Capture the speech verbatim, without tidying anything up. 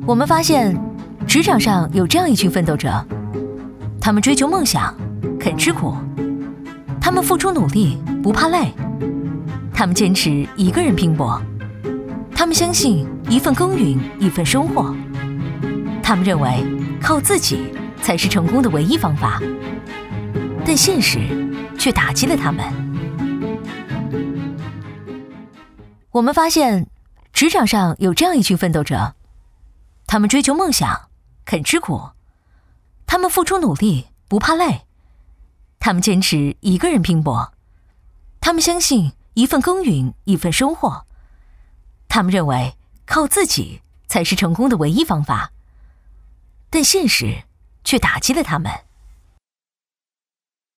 我们发现，职场上有这样一群奋斗者，他们追求梦想，肯吃苦，他们付出努力，不怕累，他们坚持一个人拼搏，他们相信一份耕耘一份收获，他们认为靠自己才是成功的唯一方法，但现实却打击了他们。我们发现，职场上有这样一群奋斗者，他们追求梦想，肯吃苦，他们付出努力，不怕累，他们坚持一个人拼搏，他们相信一份耕耘一份收获，他们认为靠自己才是成功的唯一方法，但现实却打击了他们。